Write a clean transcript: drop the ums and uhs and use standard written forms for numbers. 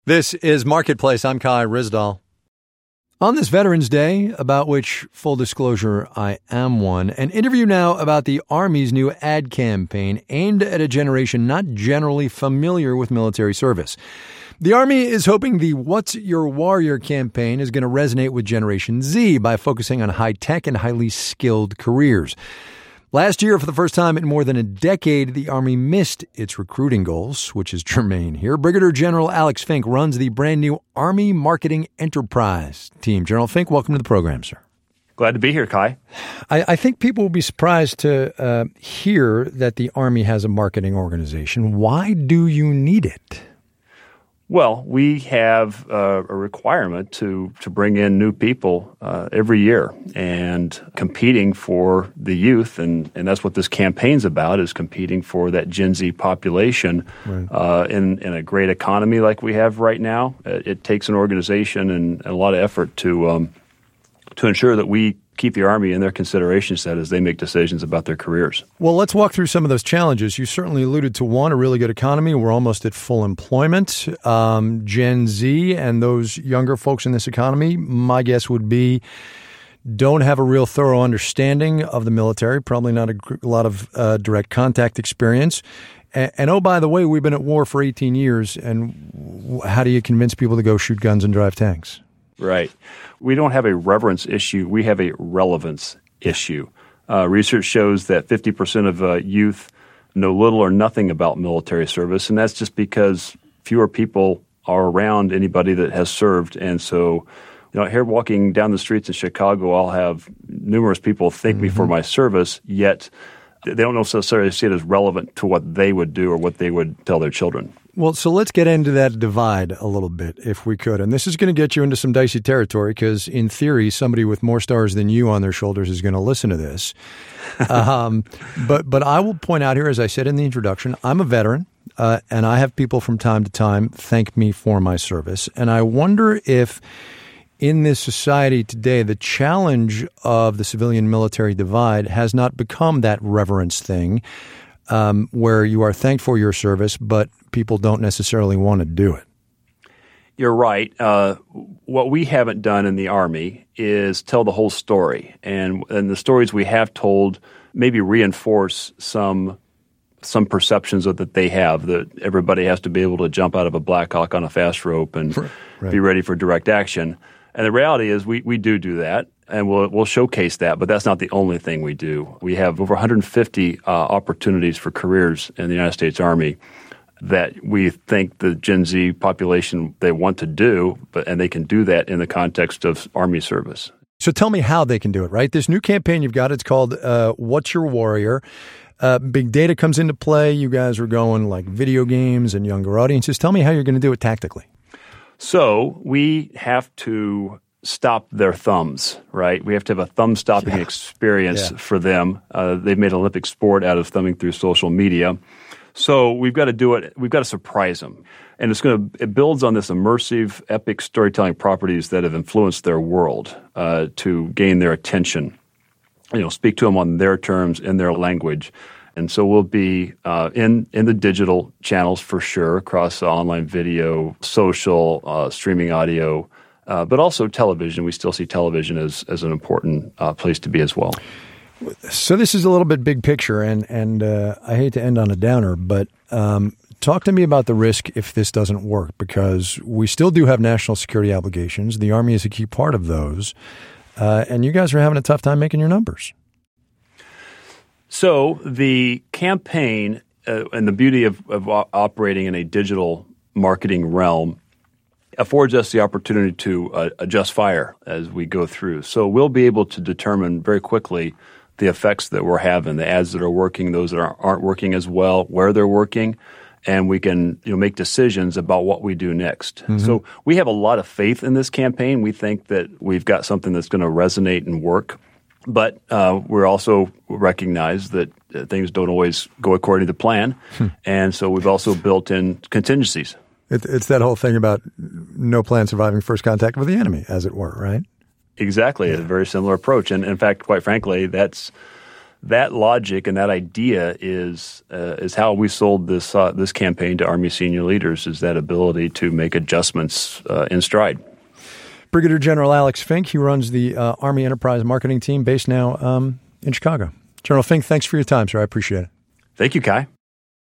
This is Marketplace. I'm Kai Ryssdal. On this Veterans Day, about which, full disclosure, I am one, an interview now about the Army's new ad campaign aimed at a generation not generally familiar with military service. The Army is hoping the What's Your Warrior campaign is going to resonate with Generation Z by focusing on high-tech and highly skilled careers. Last year, for the first time in more than a decade, the Army missed its recruiting goals, which is germane here. Brigadier General Alex Fink runs the brand new Army Marketing Enterprise team. General Fink, welcome to the program, sir. Glad to be here, Kai. I think people will be surprised to hear that the Army has a marketing organization. Why do you need it? Well, we have a requirement to bring in new people every year and competing for the youth, and that's what this campaign's about, is competing for that Gen Z population. Right. In a great economy like we have right now. It takes an organization and a lot of effort to ensure that we keep the Army in their consideration set as they make decisions about their careers. Well, let's walk through some of those challenges. You certainly alluded to one, a really good economy. We're almost at full employment. Gen Z and those younger folks in this economy, my guess would be, don't have a real thorough understanding of the military, probably not a lot of direct contact experience. And oh, by the way, we've been at war for 18 years, and how do you convince people to go shoot guns and drive tanks? Right. We don't have a reverence issue. We have a relevance issue. Research shows that 50% of youth know little or nothing about military service, and that's just because fewer people are around anybody that has served. And so, here walking down the streets in Chicago, I'll have numerous people thank me for my service, yet they don't necessarily see it as relevant to what they would do or what they would tell their children. Well, so let's get into that divide a little bit, if we could. And this is going to get you into some dicey territory because, in theory, somebody with more stars than you on their shoulders is going to listen to this. But I will point out here, as I said in the introduction, I'm a veteran, and I have people from time to time thank me for my service. And I wonder if, in this society today, the challenge of the civilian-military divide has not become that reverence thing where you are thanked for your service, but people don't necessarily want to do it. You're right. What we haven't done in the Army is tell the whole story. And the stories we have told maybe reinforce some perceptions that they have, that everybody has to be able to jump out of a Black Hawk on a fast rope and be ready for direct action. And the reality is we do that, and we'll showcase that, but that's not the only thing we do. We have over 150 opportunities for careers in the United States Army that we think the Gen Z population, they want to do, and they can do that in the context of Army service. So tell me how they can do it, right? This new campaign you've got, it's called What's Your Warrior? Big data comes into play. You guys are going like video games and younger audiences. Tell me how you're going to do it tactically. So we have to stop their thumbs, right? We have to have a thumb-stopping experience for them. They've made an Olympic sport out of thumbing through social media. So we've got to do it. We've got to surprise them. And it builds on this immersive, epic storytelling properties that have influenced their world to gain their attention. Speak to them on their terms, in their language. And so we'll be in the digital channels for sure, across online video, social, streaming audio, but also television. We still see television as an important place to be as well. So this is a little bit big picture, and I hate to end on a downer, but talk to me about the risk if this doesn't work, because we still do have national security obligations. The Army is a key part of those, and you guys are having a tough time making your numbers. So the campaign and the beauty of operating in a digital marketing realm affords us the opportunity to adjust fire as we go through. So we'll be able to determine very quickly the effects that we're having, the ads that are working, those that aren't working as well, where they're working, and we can make decisions about what we do next. Mm-hmm. So we have a lot of faith in this campaign. We think that we've got something that's going to resonate and work. But we're also recognize that things don't always go according to plan. And so we've also built in contingencies. It's that whole thing about no plan surviving first contact with the enemy, as it were, right? Exactly. Yeah. A very similar approach. And in fact, quite frankly, that's that logic and that idea is how we sold this campaign to Army senior leaders, is that ability to make adjustments in stride. Brigadier General Alex Fink, he runs the Army Enterprise Marketing Team based now in Chicago. General Fink, thanks for your time, sir. I appreciate it. Thank you, Kai.